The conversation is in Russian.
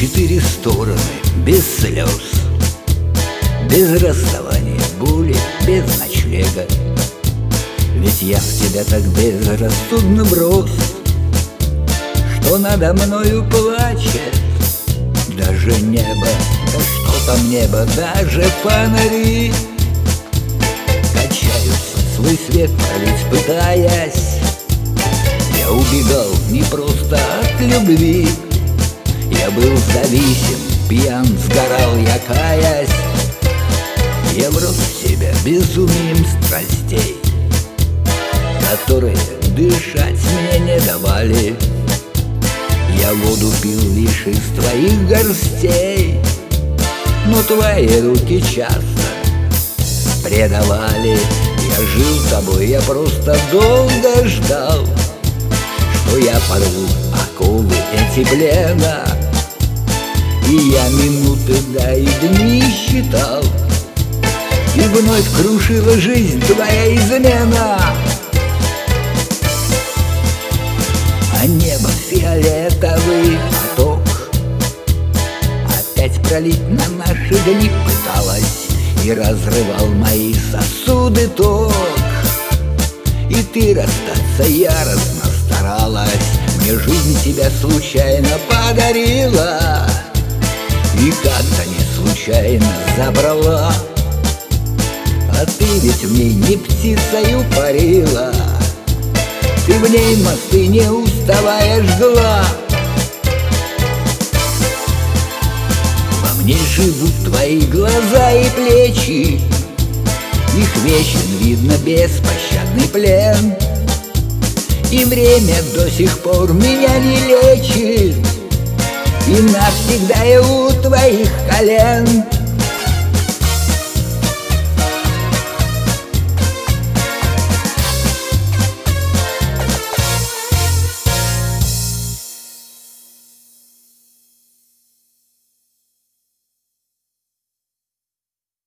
четыре стороны, без слез, без расставания, боли, без ночлега. Ведь я в тебя так безрассудно брос, что надо мною плачет даже небо. Да что там небо, даже фонари качаются, свой свет пролить пытаясь. Я убегал не просто от любви, я был зависим, пьян, сгорал я, каясь. Я врос в себя безумием страстей, которые дышать мне не давали. Я воду пил лишь из твоих горстей, но твои руки часто предавали. Я жил тобой, я просто долго ждал, что я порву оковы эти плена. И я минуты, да и дни считал, и вновь крушила жизнь твоя измена. А небо фиолетовый поток опять пролить на наши дни пыталась, и разрывал мои сосуды ток. И ты расстаться яростно старалась, мне жизнь тебя случайно подарила, и как-то не случайно забрала. А ты ведь в ней не птицею парила, ты в ней мосты не уставая жгла. Во мне живут твои глаза и плечи, их вечен, видно, беспощадный плен. И время до сих пор меня не лечит, и навсегда я у твоих колен.